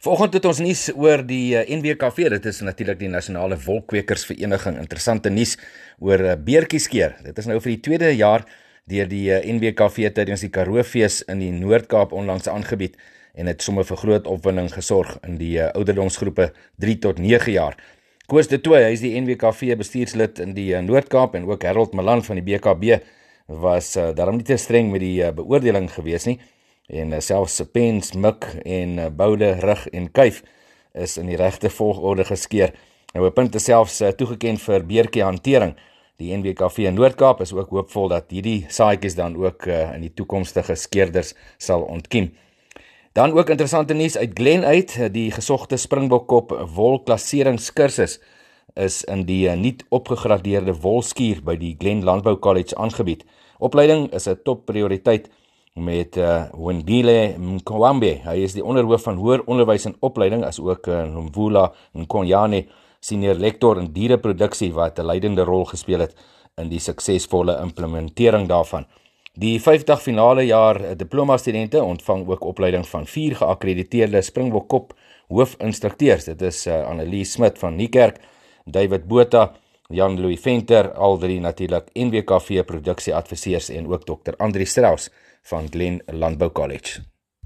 Vanoggend het ons nuus oor die NWKV, dit is natuurlik die Nasionale Wolkwekersvereniging. Interessante nuus oor beertjieskeer. Dit is nou vir die tweede jaar deur die NWKV tydens die Karoofees in die Noord-Kaap onlangs aangebied en het sommer vir groot opwinding gesorg in die ouderdomsgroepe 3 tot 9 jaar. Koos de Tooy, hy is die NWKV bestuurslid in die Noord-Kaap en ook Harold Malan van die BKB was daarom nie te streng met die beoordeling gewees nie. En selfs pens, mik en boude, rug en kuif is in die regte volgorde geskeer. Nou 'n punt is selfs toegeken vir beertjie hantering. Die NWKV in Noord-Kaap is ook hoopvol dat hierdie saadjies dan ook in die toekomstige skeerders sal ontkiem. Dan ook interessante nuus uit Glen uit, die gesogte Springbokkop wolklasseringskursus is in die nuut opgegradeerde wolskuur by die Glen Landbou College aangebied. Opleiding is 'n topprioriteit met Wendile Mkwambe. Hy is die onderhoof van hoër onderwys en opleiding, as ook Nomvula Nkonyane, senior lektor in diereproduksie, wat 'n leidende rol gespeel het in die suksesvolle implementering daarvan. Die 5-dag finale jaar diploma-studente ontvang ook opleiding van 4 geakkrediteerde Springbokkop hoofinstrukteurs. Dit is Annelies Smit van Niekerk, David Botha, Jan-Louis Venter, al drie natuurlik NWKV produksieadviseurs en ook Dr. Andri Strauss van Glen Landbou College.